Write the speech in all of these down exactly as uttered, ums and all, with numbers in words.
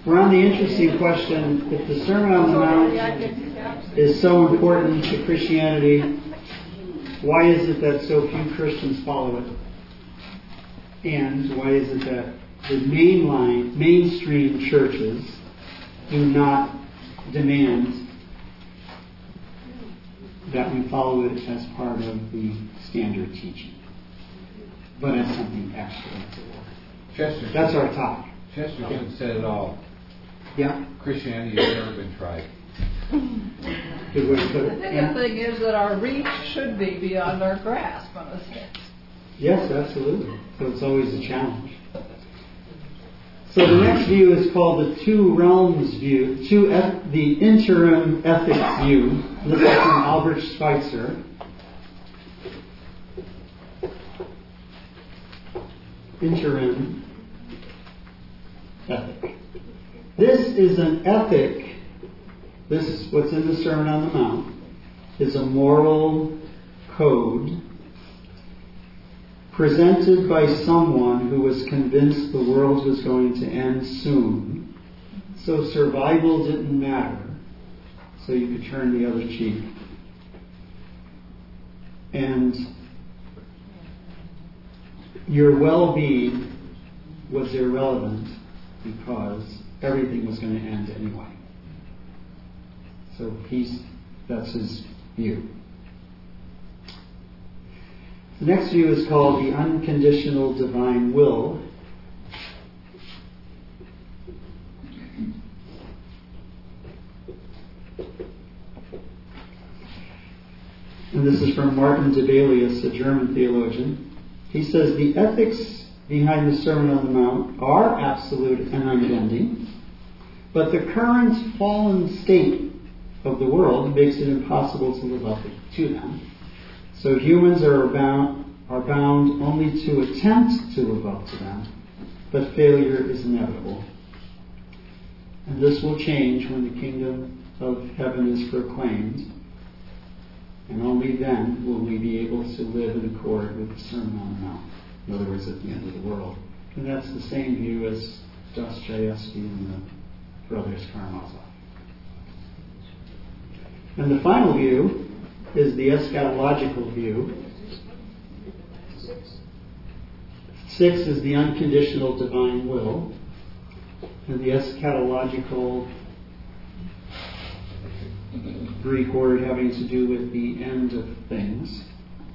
We're on the interesting question, if the Sermon on the Mount is so important to Christianity, why is it that so few Christians follow it? And why is it that the mainline, mainstream churches do not demand that we follow it as part of the standard teaching, but as something extra? Chesterton. That's our topic. Chesterton yeah. said it all. Yeah. Christianity has never been tried. Good way to put it. I think yeah. the thing is that our reach should be beyond our grasp in a sense. Yes, absolutely. So it's always a challenge. So the next view is called the two realms view, two eth- the interim ethics view. This is from Albert Schweitzer. Interim ethic. This is an ethic. This is what's in the Sermon on the Mount. Is a moral code presented by someone who was convinced the world was going to end soon. So survival didn't matter. So you could turn the other cheek. And your well-being was irrelevant because everything was going to end anyway. So he's, that's his view. The next view is called the unconditional divine will. And this is from Martin Debelius, a German theologian. He says the ethics behind the Sermon on the Mount are absolute and unbending, but the current fallen state of the world makes it impossible to live up to them. So humans are bound, are bound only to attempt to live up to them, but failure is inevitable. And this will change when the kingdom of heaven is proclaimed, and only then will we be able to live in accord with the Sermon on the Mount. In other words, at the end of the world. And that's the same view as Dostoevsky and the brothers Karamazov. And the final view is the eschatological view. Six is the unconditional divine will. And the eschatological Greek word having to do with the end of things.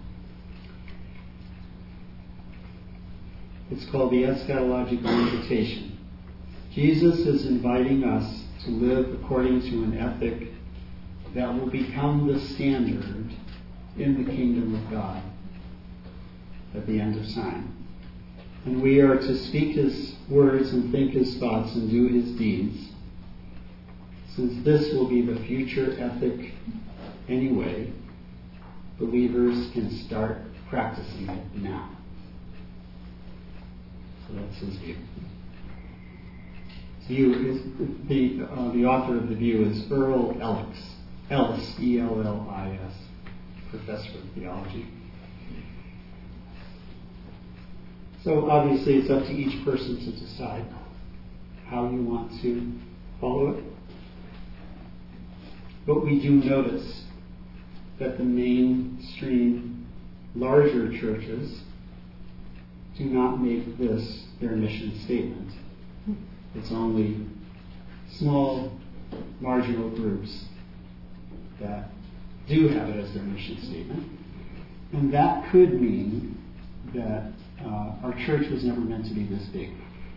It's called the eschatological invitation. Jesus is inviting us to live according to an ethic that will become the standard in the kingdom of God at the end of time. And we are to speak His words and think His thoughts and do His deeds, since this will be the future ethic anyway. Believers can start practicing it now. So that's his view. View is the uh, the author of the view is Earl Ellis, Ellis, E L L I S, professor of theology. So obviously it's up to each person to decide how you want to follow it. But we do notice that the mainstream larger churches do not make this their mission statement. It's only small, marginal groups that do have it as their mission statement. And that could mean that uh, our church was never meant to be this big.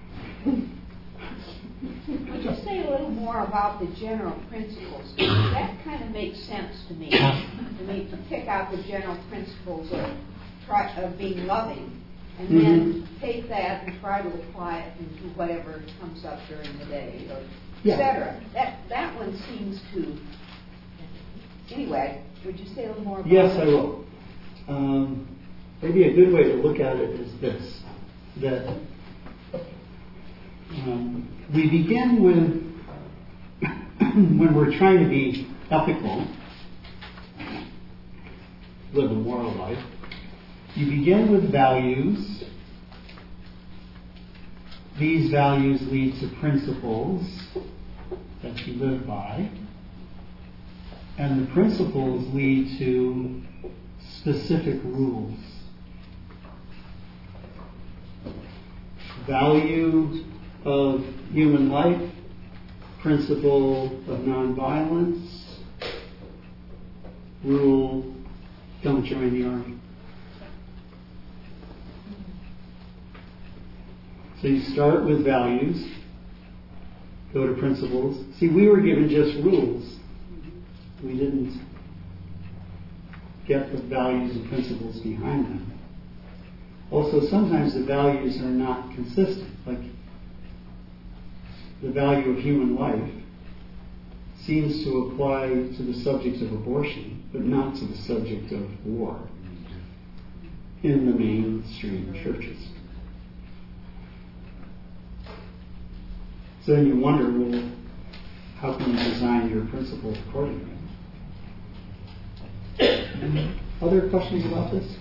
Would you say a little more about the general principles? That kind of makes sense to me. To me, to pick out the general principles of, try, of being loving, and mm-hmm. then take that and try to apply it into whatever comes up during the day, or yeah. et cetera. That that one seems to. Anyway, would you say a little more about yes, that? Yes, I will. Um, maybe a good way to look at it is this: that um, we begin with when we're trying to be ethical, live a moral life. You begin with values these values lead to principles that you live by, and the principles lead to specific rules. Value of human life, principle of nonviolence, rule, don't join the army. So you start with values, go to principles. See, we were given just rules. We didn't get the values and principles behind them. Also, sometimes the values are not consistent. Like the value of human life seems to apply to the subject of abortion, but not to the subject of war in the mainstream churches. So then you wonder, well, how can you design your principles accordingly? Other questions about this?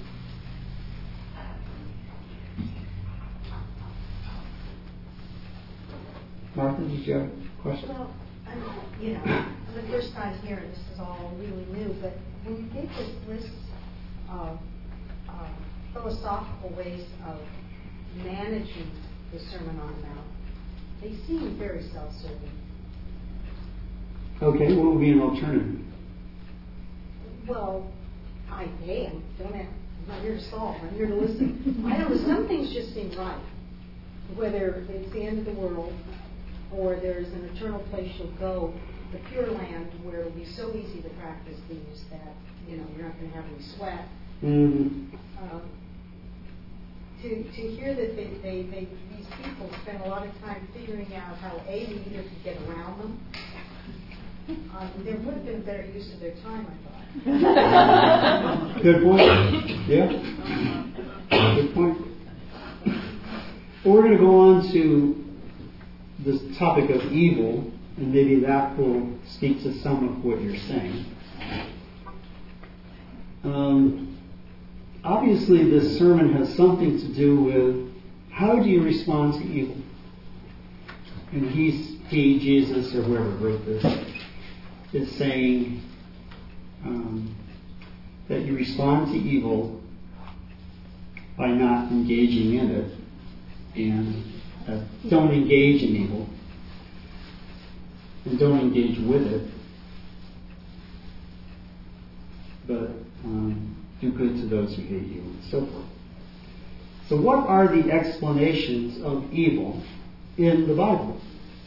Martha, did you have a question? Well, I'm, you know, I'm the first time here, and this is all really new, but when you gave this list of uh, philosophical ways of managing the Sermon on the Mount, they seem very self-serving. Okay, what would be an alternative? Well, I, hey, I don't have, I'm not here to solve, I'm here to listen. I don't know, some things just seem right. Whether it's the end of the world, or there's an eternal place you'll go, the pure land, where it'll be so easy to practice these that, you know, you're not going to have any sweat. Mm-hmm. Um, to, to hear that they, they, they, these people spend a lot of time figuring out how A, we either could get around them. Um, there would have been a better use of their time, I thought. Good point. Yeah. Good point. Well, we're going to go on to this topic of evil, and maybe that will speak to some of what you're saying. Um, obviously, this sermon has something to do with how do you respond to evil? And he's, he, Jesus, or whoever wrote this, is saying um, that you respond to evil by not engaging in it, and uh, don't engage in evil, and don't engage with it, but um, do good to those who hate you, and so forth. So what are the explanations of evil in the Bible?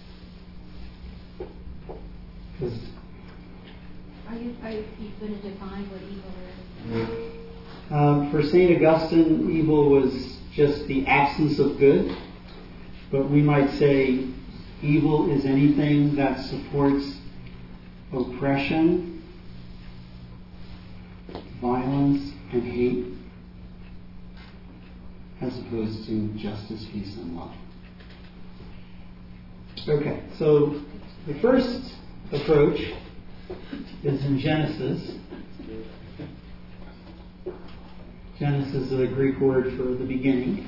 Because Are you, are you going to define what evil is? Um, for Saint Augustine, evil was just the absence of good. But we might say evil is anything that supports oppression, violence, and hate, as opposed to justice, peace, and love. Okay, so the first approach is in Genesis. Genesis is a Greek word for the beginning.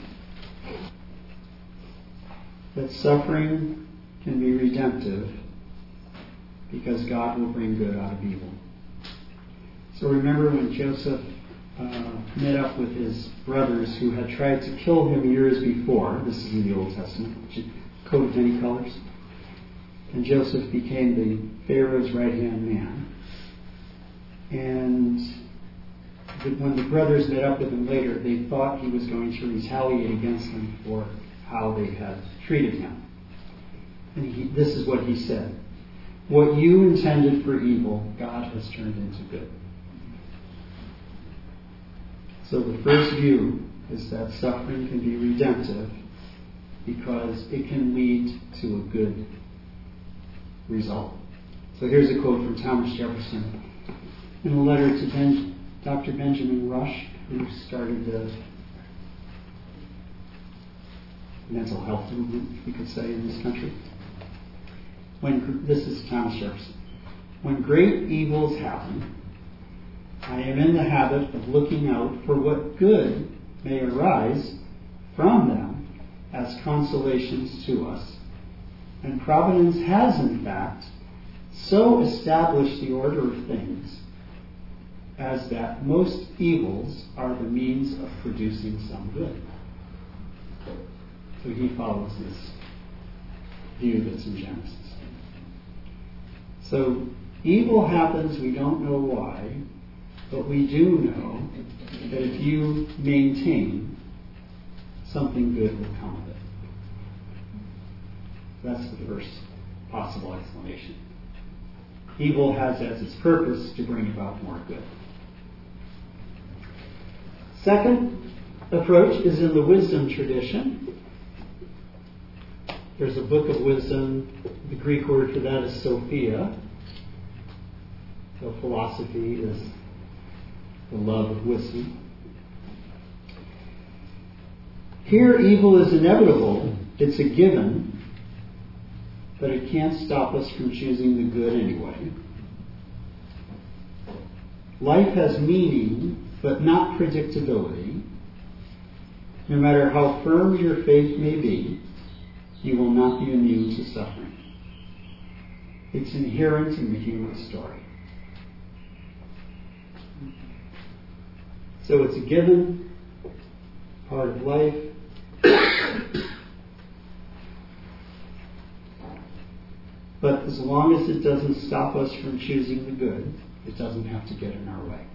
That suffering can be redemptive because God will bring good out of evil. So remember when Joseph uh, met up with his brothers who had tried to kill him years before. This is in the Old Testament, coat of many colors. And Joseph became the Pharaoh's right-hand man. And when the brothers met up with him later, they thought he was going to retaliate against them for how they had treated him. And he, this is what he said. What you intended for evil, God has turned into good. So the first view is that suffering can be redemptive because it can lead to a good result. So here's a quote from Thomas Jefferson in a letter to ben, Doctor Benjamin Rush, who started the mental health movement, we could say, in this country. When this is Thomas Jefferson. When great evils happen, I am in the habit of looking out for what good may arise from them as consolations to us. And providence has, in fact, so established the order of things as that most evils are the means of producing some good. So he follows this view that's in Genesis. So evil happens, we don't know why, but we do know that if you maintain, something good will come of it. That's the first possible explanation. Evil has as its purpose to bring about more good. Second approach is in the wisdom tradition. There's a book of wisdom. The Greek word for that is Sophia. So philosophy is the love of wisdom. Here, evil is inevitable. It's a given. But it can't stop us from choosing the good anyway. Life has meaning, but not predictability. No matter how firm your faith may be, you will not be immune to suffering. It's inherent in the human story. So it's a given, part of life. But as long as it doesn't stop us from choosing the good, it doesn't have to get in our way.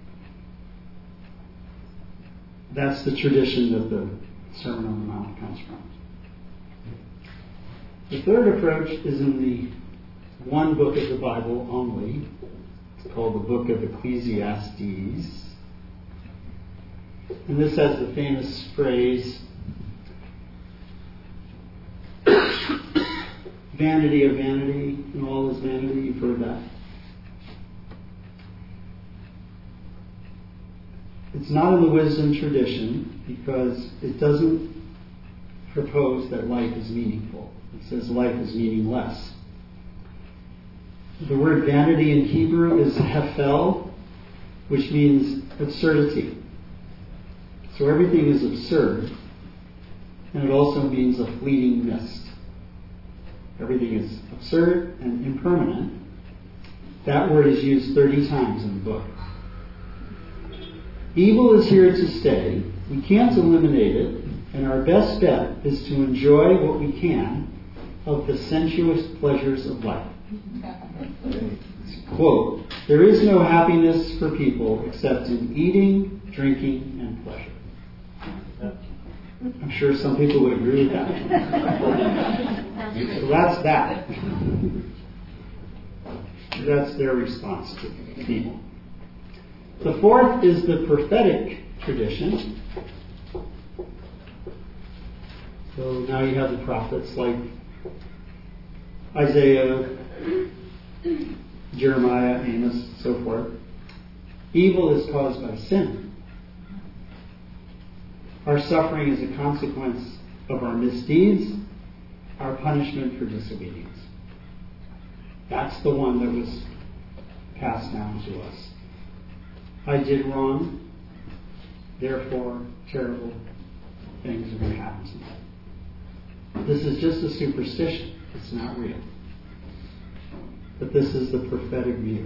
That's the tradition that the Sermon on the Mount comes from. The third approach is in the one book of the Bible only. It's called the Book of Ecclesiastes. And this has the famous phrase, vanity of vanity, and all is vanity. You've heard that. It's not in the wisdom tradition because it doesn't propose that life is meaningful. It says life is meaningless. The word vanity in Hebrew is hefel, which means absurdity. So everything is absurd, and it also means a fleeting mist. Everything is absurd and impermanent. That word is used thirty times in the book. Evil is here to stay. We can't eliminate it, and our best bet is to enjoy what we can of the sensuous pleasures of life. Quote, there is no happiness for people except in eating, drinking, and pleasure. I'm sure some people would agree with that. So that's that. That's their response to evil. The fourth is the prophetic tradition. So now you have the prophets like Isaiah, Jeremiah, Amos, so forth. Evil is caused by sin. Our suffering is a consequence of our misdeeds, our punishment for disobedience. That's the one that was passed down to us. I did wrong, therefore terrible things are going to happen to me. This is just a superstition. It's not real. But this is the prophetic view.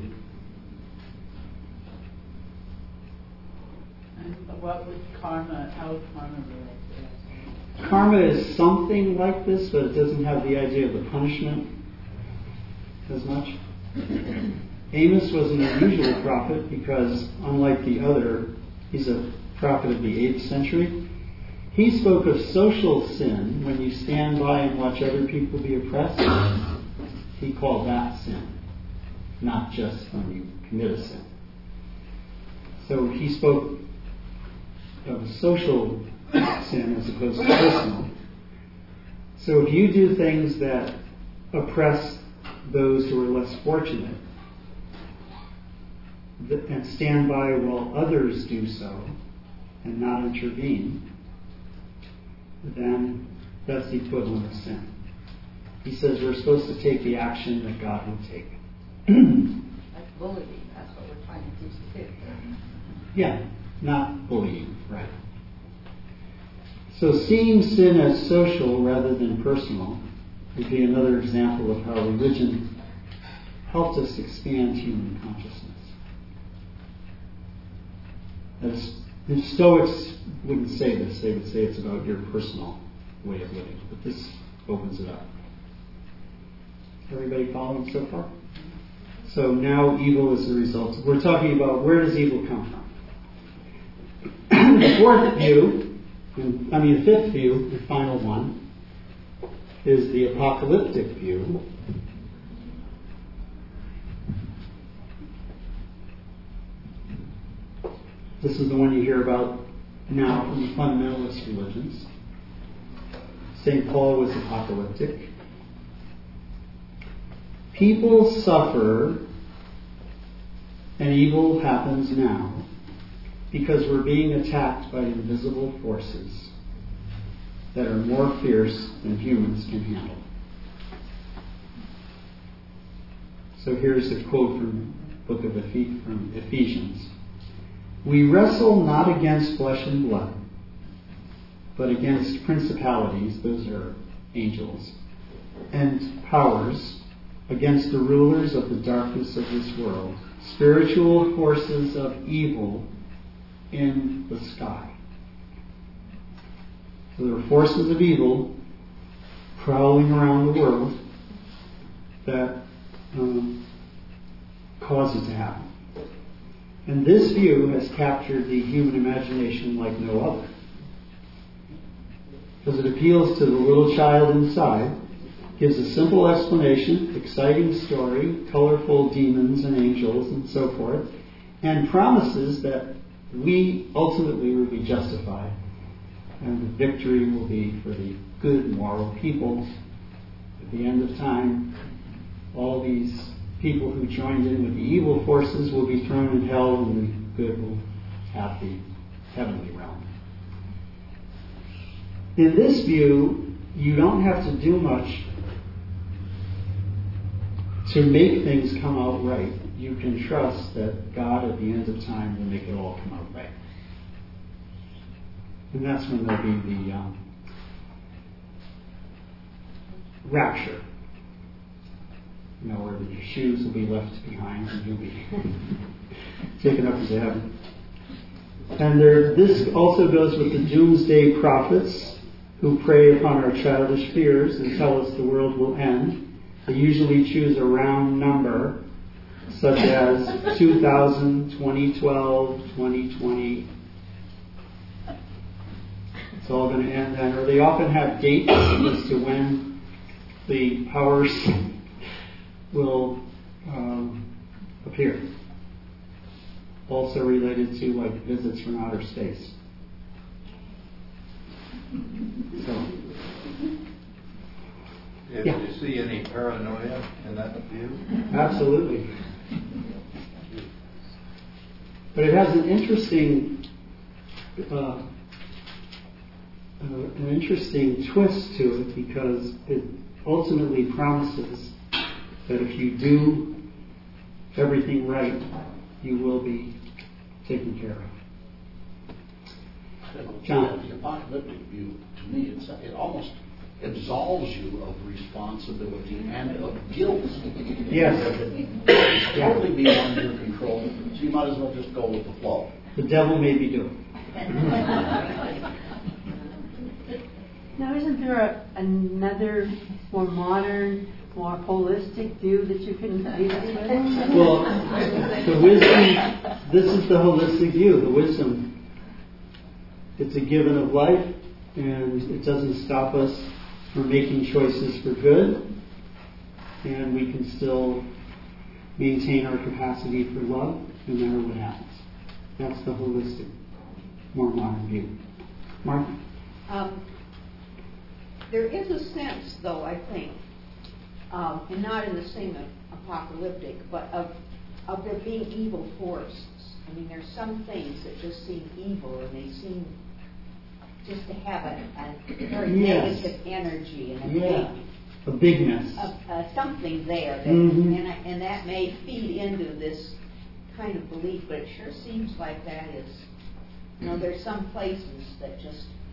And what would karma, how would karma relate to that? Karma is something like this, but it doesn't have the idea of the punishment as much. Amos was an unusual prophet because, unlike the other, he's a prophet of the eighth century. He spoke of social sin when you stand by and watch other people be oppressed. He called that sin, not just when you commit a sin. So he spoke of social sin as opposed to personal. So if you do things that oppress those who are less fortunate and stand by while others do so and not intervene, then that's the equivalent of sin. He says we're supposed to take the action that God would take. Like bullying, that's what we're trying to teach the kids. Yeah, not bullying, right. So seeing sin as social rather than personal would be another example of how religion helped us expand human consciousness. As the Stoics wouldn't say this, they would say it's about your personal way of living, but this opens it up. Everybody following so far? So now evil is the result. We're talking about where does evil come from. The fourth view, I mean the fifth view, the final one, is the apocalyptic view. This is the one you hear about now from the fundamentalist religions. Saint Paul was apocalyptic. People suffer and evil happens now because we're being attacked by invisible forces that are more fierce than humans can handle. So here's a quote from the book of Ephes- from Ephesians. We wrestle not against flesh and blood, but against principalities, those are angels, and powers, against the rulers of the darkness of this world, spiritual forces of evil in the sky. So there are forces of evil prowling around the world that um, cause it to happen. And this view has captured the human imagination like no other. Because it appeals to the little child inside, gives a simple explanation, exciting story, colorful demons and angels and so forth, and promises that we ultimately will be justified and the victory will be for the good, moral people. At the end of time, all these people who joined in with the evil forces will be thrown in hell and the good will have the heavenly realm. In this view, you don't have to do much to make things come out right. You can trust that God at the end of time will make it all come out right. And that's when there'll be the um, rapture. You know, where your shoes will be left behind and you'll be taken up into heaven. And there, this also goes with the doomsday prophets who prey upon our childish fears and tell us the world will end. They usually choose a round number, such as two thousand, twenty twelve, twenty twenty. It's all going to end then. Or they often have dates as to when the powers will um, appear. Also related to like visits from outer space. So, Did yeah. you see any paranoia in that view? Absolutely. But it has an interesting, uh, uh, an interesting twist to it because it ultimately promises that if you do everything right, you will be taken care of. John? The apocalyptic view, to me, it's, it almost absolves you of responsibility and of guilt. Yes. It's totally beyond your control, so you might as well just go with the flow. The devil may be doing. Now, isn't there a, another more modern, more holistic view that you can lead us with? Well, the wisdom, this is the holistic view, the wisdom. It's a given of life, and it doesn't stop us from making choices for good, and we can still maintain our capacity for love, no matter what happens. That's the holistic, more modern view. Mark? Um, there is a sense, though, I think, um, and not in the same apocalyptic, but of of there being evil forces. I mean, there's some things that just seem evil, and they seem just to have a, a very Yes. negative energy and a Yeah. big, A bigness. uh, uh, something there, that, Mhm. and, I, and that may feed into this kind of belief, but it sure seems like that is, you know, there's some places that just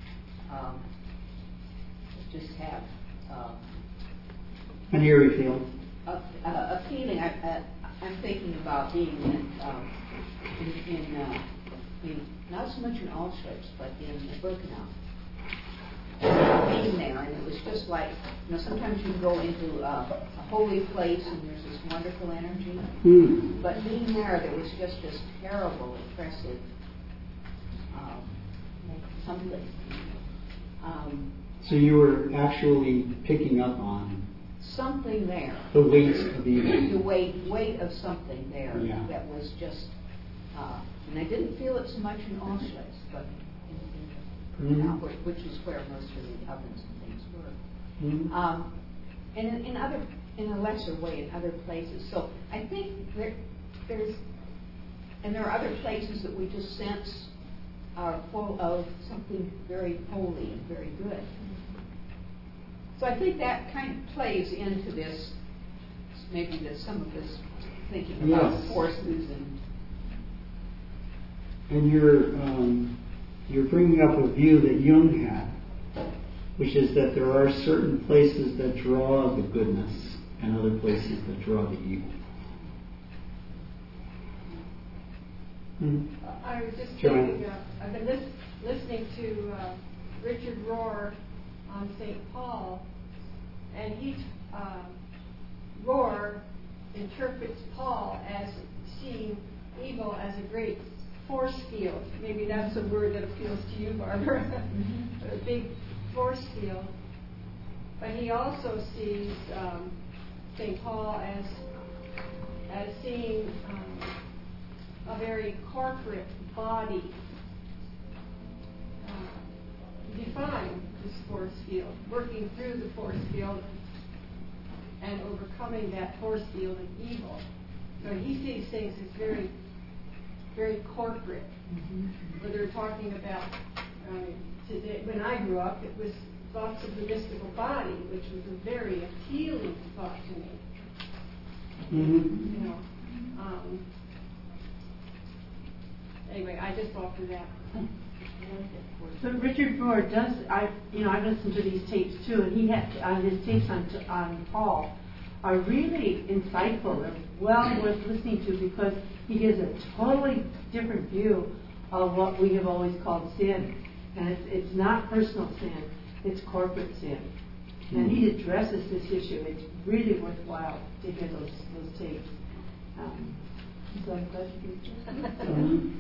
um, just have um, An eerie feel. a, a, a feeling. I, I, I'm thinking about being in, um, in, in, uh, in not so much in Auschwitz, but in Birkenau. Being there, and it was just like, you know, sometimes you go into uh, a holy place and there's this wonderful energy, Mm. but being there, there was just this terrible, oppressive um, something. Um, So you were actually picking up on something there. the weight of the The weight, weight of something there Yeah. that was just, uh, and I didn't feel it so much in Auschwitz, but in, in Mhm. which, which is where most of the ovens and things were. Mhm. Um, and in, in other, in a lesser way, in other places. So I think there, there's, and there are other places that we just sense are full of something very holy and very good. So I think that kind of plays into this, maybe this, some of this thinking about Yes. forces and. And you're um, you're bringing up a view that Jung had, which is that there are certain places that draw the goodness and other places that draw the evil. Mm-hmm. I was just Joanne. thinking, uh, I've been lis- listening to uh, Richard Rohr on Saint Paul, and he, uh, Rohr interprets Paul as seeing evil as a great force field. Maybe that's a word that appeals to you, Barbara. A big force field. But he also sees um, Saint Paul as as seeing um, a very corporate body uh, define this force field, working through the force field and overcoming that force field of evil. So he sees things as very, very corporate. Mm-hmm. Where they're talking about, uh, today, when I grew up, it was thoughts of the mystical body, which was a very appealing thought to me. Mm-hmm. You know, um, anyway, I just offer that. But Richard Rohr does, I, you know, I've listened to these tapes too, and he had, on his tapes on, on Paul, are really insightful and well worth listening to because he gives a totally different view of what we have always called sin. And it's, it's not personal sin, it's corporate sin. And he addresses this issue. It's really worthwhile to hear those, those tapes. Um, so I'm glad you did that. Mm-hmm.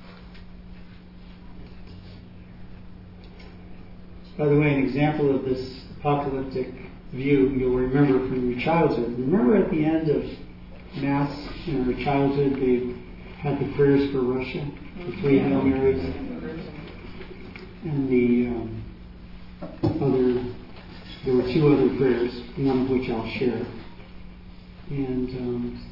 By the way, an example of this apocalyptic view you'll remember from your childhood. Remember at the end of Mass in our childhood, they had the prayers for Russia, the three Hail Marys, and the um, other, there were two other prayers, one of which I'll share. And um,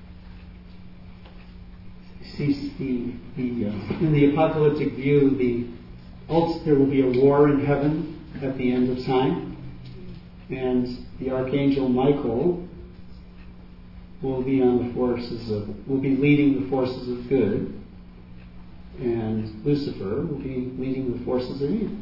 see the, the uh, in the apocalyptic view, the there will be a war in heaven at the end of time, and the archangel Michael will be on the forces of will be leading the forces of good, and Lucifer will be leading the forces of evil.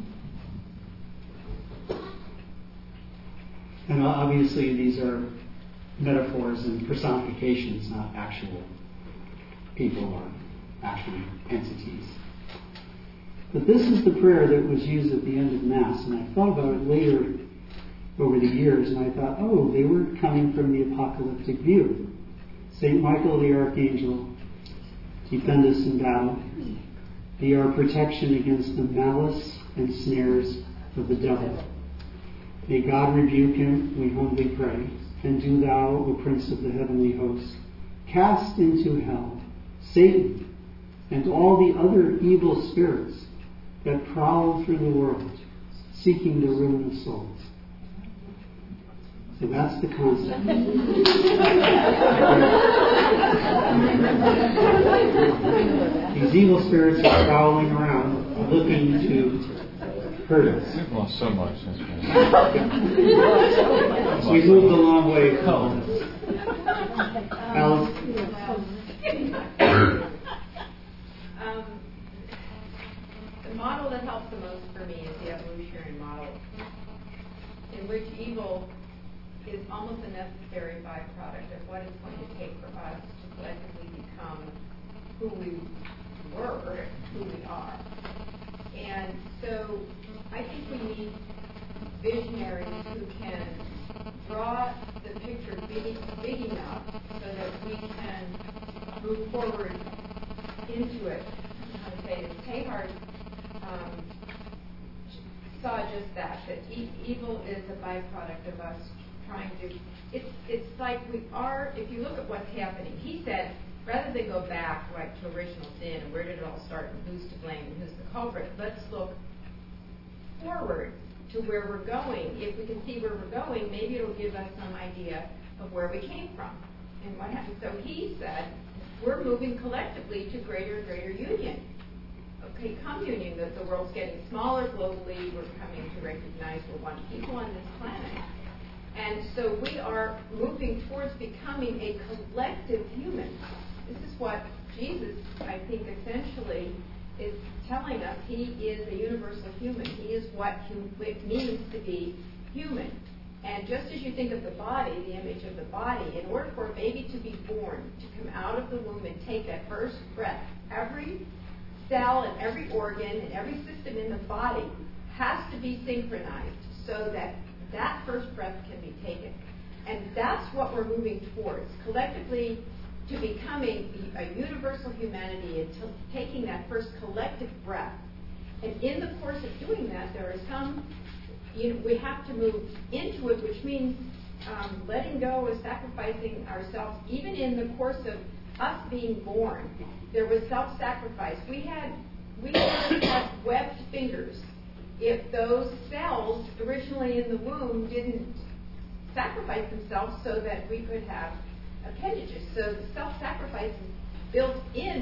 And obviously, these are metaphors and personifications, not actual people or actual entities. But this is the prayer that was used at the end of Mass, and I thought about it later over the years, and I thought, oh, they were coming from the apocalyptic view. Saint Michael the Archangel, defend us in battle. Be our protection against the malice and snares of the devil. May God rebuke him, we humbly pray. And do thou, O Prince of the heavenly host, cast into hell Satan and all the other evil spirits that prowl through the world, seeking the ruin of souls. So that's the concept. These evil spirits are prowling around, looking to hurt us. We've lost so much since We moved a long way from this. Alice? Um, the model that helps the most for me is the evolution which evil is almost a necessary byproduct of what it's going to take for us to collectively become who we were, who we are. And so I think we need visionaries who can draw the picture big, big enough so that we can move forward into it. How to say it? Teilhard um, saw just that, that e- evil is a byproduct of us trying to, it's, it's like we are, if you look at what's happening, he said, rather than go back right to original sin and where did it all start and who's to blame and who's the culprit, let's look forward to where we're going. If we can see where we're going, maybe it'll give us some idea of where we came from and what happened. So he said, we're moving collectively to greater and greater union. Okay, communion, that the world's getting smaller globally, we're coming to recognize we're one people on this planet. And so we are moving towards becoming a collective human. This is what Jesus, I think, essentially is telling us. He is a universal human. He is what it means to be human. And just as you think of the body, the image of the body, in order for a baby to be born, to come out of the womb and take that first breath, every cell and every organ and every system in the body has to be synchronized so that that first breath can be taken. And that's what we're moving towards, collectively to becoming a universal humanity and to taking that first collective breath. And in the course of doing that, there are some, you know, we have to move into it, which means um, letting go of sacrificing ourselves. Even in the course of us being born, there was self-sacrifice. We had, we had webbed fingers. If those cells originally in the womb didn't sacrifice themselves so that we could have appendages. So the self-sacrifice is built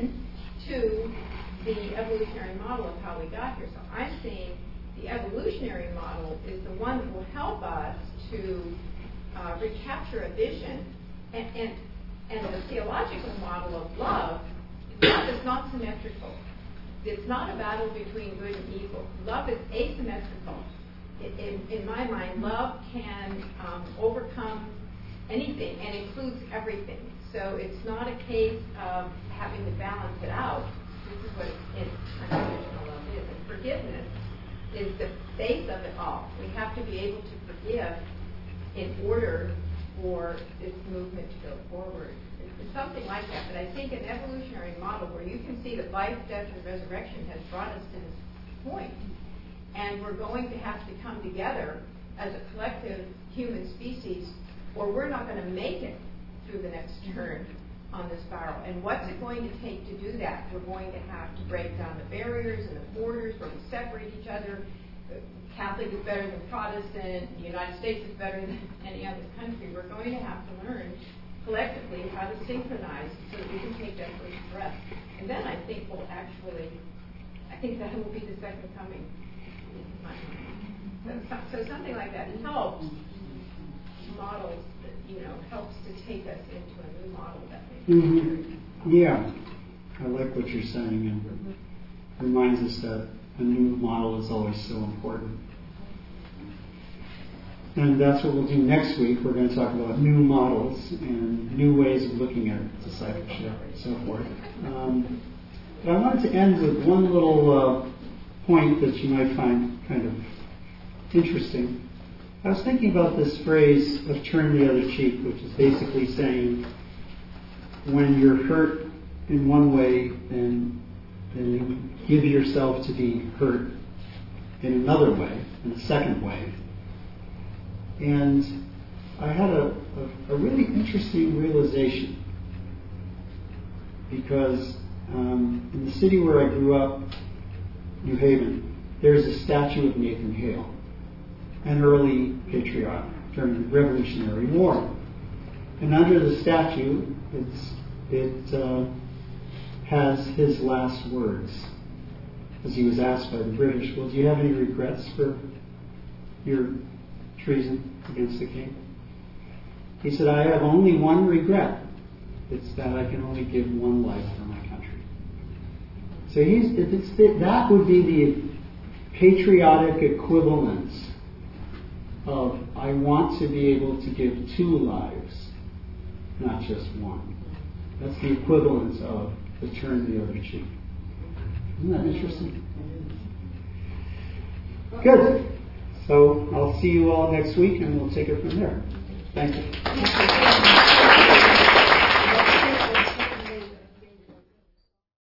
into the evolutionary model of how we got here. So I'm saying the evolutionary model is the one that will help us to uh, recapture a vision. And, and, and the theological model of love, love is not symmetrical. It's not a battle between good and evil. Love is asymmetrical. In, in, in my mind, love can um, overcome anything and includes everything. So it's not a case of having to balance it out. This is what in unconditional love is. And forgiveness is the base of it all. We have to be able to forgive in order for this movement to go forward. It's something like that. But I think an evolutionary model where you can see that life, death, and resurrection has brought us to this point. And we're going to have to come together as a collective human species, or we're not going to make it through the next turn on this spiral. And what's it going to take to do that? We're going to have to break down the barriers and the borders where we separate each other. Catholic is better than Protestant. The United States is better than any other country. We're going to have to learn collectively how to synchronize so that we can take that first breath. And then I think we'll actually, I think that will be the second coming. So, so something like that helps models, that, you know, helps to take us into a new model that makes mm-hmm. Yeah, I like what you're saying, and reminds us that a new model is always so important. And that's what we'll do next week. We're going to talk about new models and new ways of looking at discipleship and so forth. Um, but I wanted to end with one little uh, point that you might find kind of interesting. I was thinking about this phrase of turn the other cheek, which is basically saying when you're hurt in one way, then, then you give yourself to be hurt in another way, in a second way. And I had a, a, a really interesting realization because um, in the city where I grew up, New Haven, there's a statue of Nathan Hale, an early patriot during the Revolutionary War. And under the statue, it's, it uh, has his last words as he was asked by the British, well, do you have any regrets for your treason against the king? He said, I have only one regret. It's that I can only give one life for my country. So he's, it's, that would be the patriotic equivalence of I want to be able to give two lives, not just one. That's the equivalent of the turn the other cheek. Isn't that interesting? Good. So I'll see you all next week and we'll take it from there. Thank you.